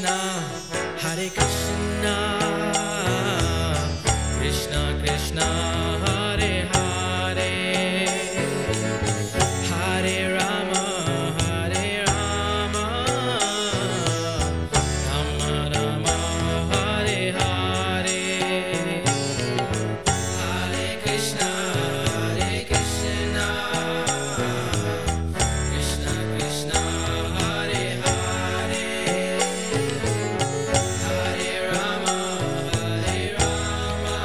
Krishna, Hare Krishna, Krishna Krishna, Hare Hare, Hare Rama, Hare Rama, Rama Rama, Hare Hare, Hare Krishna, Hare Krishna, Krishna Krishna, Hare Hare, Hare Rama, Hare Rama,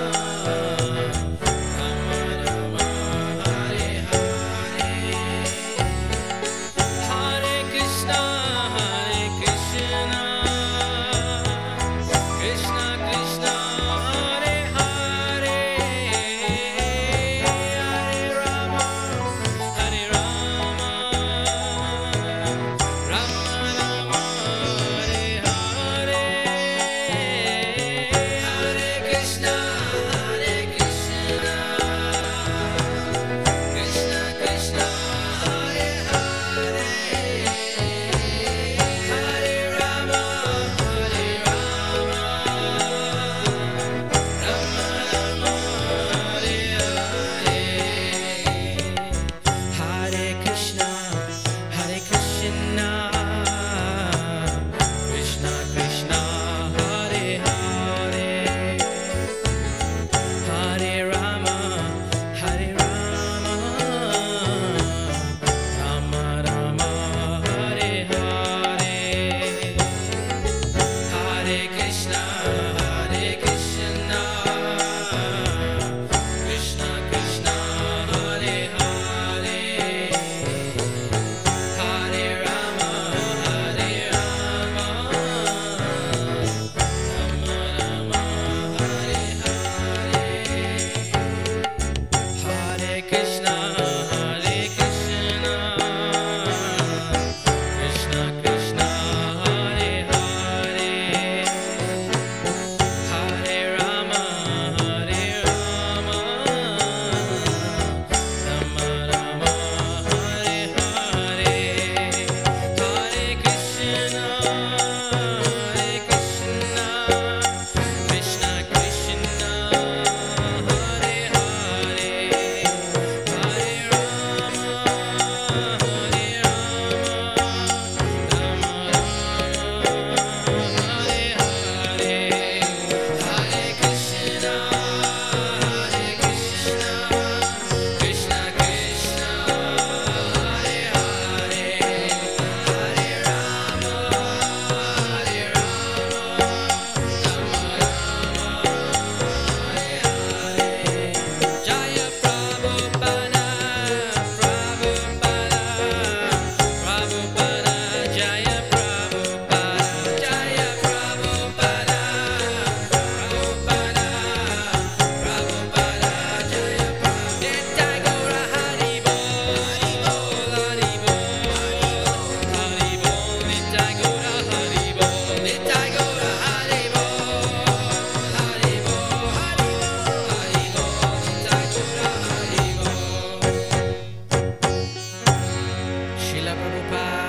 Rama Rama, Hare Hare, Hare Krishna, Hare Krishna, Krishna Krishna, Hare Hare, Hare Rama, Hare Rama, Rama Rama, Hare Hare, Hare Krishna, Hare Krishna, Krishna Krishna, Hare Hare, Hare Rama, Hare Rama, Rama Rama, Hare Hare, Hare Krishna, Hare Krishna, Krishna Krishna, Hare Hare, Hare Rama, Hare Rama, Rama Rama, Hare Hare, Hare Krishna, Hare Krishna, Krishna Krishna, Hare Hare, Hare Rama, Hare Rama, Rama Rama, Hare Hare, Hare Krishna, Hare Krishna, Krishna Krishna, Hare Hare, Hare Rama, Hare Rama, Rama Rama, Hare Hare, Hare Krishna, Hare Krishna, Krishna Krishna, Hare Hare, Hare Rama, Hare Rama, Rama Rama, Hare Hare, Hare Krishna, Hare Krishna, Krishna Krishna, Hare Hare, Hare Rama, Hare Rama, Rama Rama, Hare Hare, Jaya Prabhupada, Prabhupada, Prabhupada, Jaya Prabhupada, Jaya Prabhupada, Prabhupada, Prabhupada, Jaya Prabhupada, Nitai Gaura Hari Bol, Hari Bol, Hari Bol, Nitai Gaura Hari Bol, Nitai Gaura Hari Bol, Hari Bol, Hari Bol, Nitai Gaura Hari Bol. Srila Prabhupada